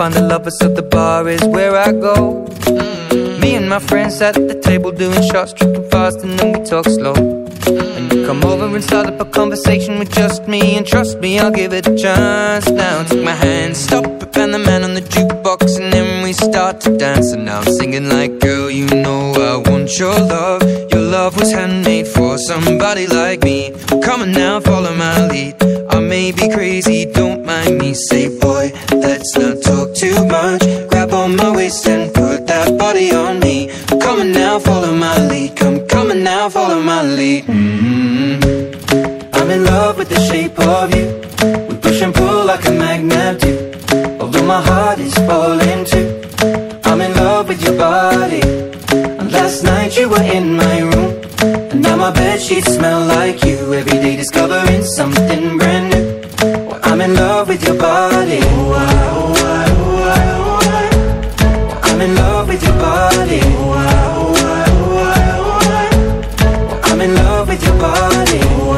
find a lover, so the bar is where I go. Me and my friends at the table doing shots, tripping fast, and then we talk slow. And you come over and start up a conversation with just me, and trust me, I'll give it a chance. Now take my hand, stop it, and the man on the jukebox, and then we start to dance. And now I'm singing like, girl, you know I want your love. Your love was handmade for somebody like me. Come on now, follow my lead. I may be crazy, don't mind me. Say, boy, let's not talk too much. Grab on my waist and put that body on me. Come on now, follow my lead. Come on now, follow my lead. I'm in love with the shape of you. We push and pull like a magnet do. Although my heart is falling too. I'm in love with your body. And last night you were in my room, and now my bedsheets smell like you. Every day discovering something brand new. Well, I'm in love with your body. I'm in love with your body. I'm in love with your body.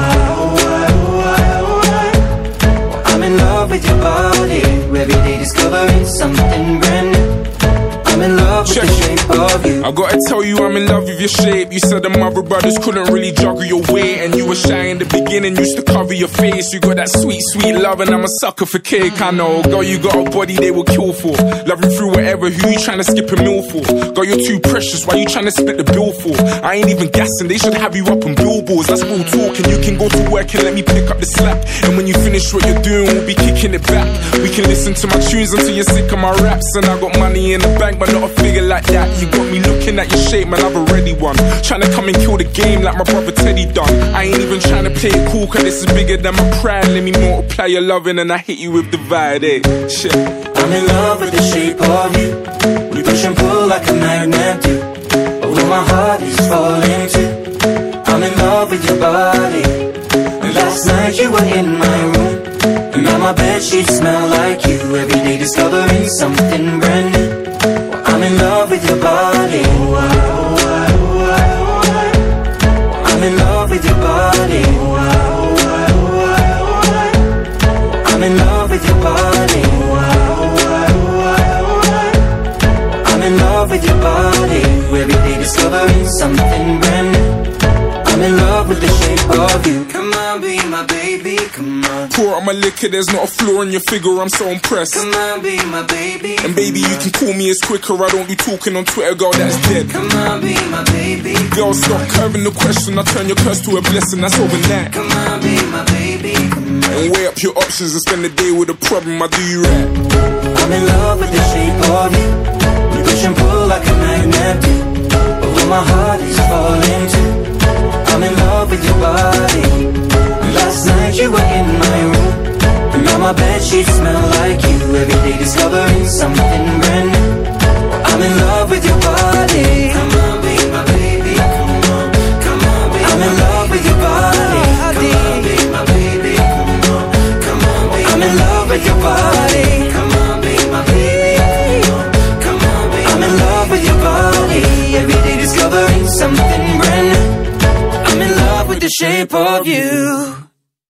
I'm in love with your body. Every day discovering something brand new. I'm in love with the shape of you. I gotta tell you, I'm in love with your shape. You said the mother brothers couldn't really juggle your weight, and you were shy in the beginning, used to cover your face. You got that sweet, sweet love, and I'm a sucker for cake. I know, girl, you got a body they will kill for. Love you through whatever, who you trying to skip a meal for? Girl, you're too precious, why you trying to split the bill for? I ain't even gassing, they should have you up on billboards. That's real talk, and you can go to work and let me pick up the slack. And when you finish what you're doing, we'll be kicking it back. We can listen to my tunes until you're sick of my raps. And I got money in the bank, but not a figure like that. You got me looking at your shape, man, I've already won. Tryna come and kill the game like my brother Teddy done. I ain't even tryna play it cool, cause this is bigger than my pride. Let me multiply your loving and I hit you with divide, eh? Shit. I'm in love with the shape of you. We push and pull like a magnet do. Although my heart is falling too. I'm in love with your body. And last night you were in my room, and now my bedsheets smell like you. Every day discovering something brand new. I'm in love with your body. I'm in love with your body. I'm in love with your body. I'm in love with your body. Every day discovering something brand new. I'm in love with the shape of you. Come on, be my baby, come on. Pour out my liquor, there's not a flaw in your figure, I'm so impressed. Come on, be my baby. And baby, you can call me as quicker, I don't be talking on Twitter, girl, that's dead. Come on, be my baby. Girl, stop curving the question, I turn your curse to a blessing, that's overnight. Come on, be my baby, come on. And weigh up your options and spend the day with a problem, I do you right. I'm in love with the shape of you. We push and pull like a magnet do. Although my heart is falling too. I'm in love with your body. Last night you were in my room, and now my bedsheets smell like you. Every day discovering something brand new. I'm in love with your body. Come on, be my baby. Come on, come on, be I'm in love with your body. Come on, be my baby. Come on, come on, be I'm in love with your body. Come on, be my baby. Come on, be I'm in love with your body. Every day discovering something brand new. I'm in love with the shape of you.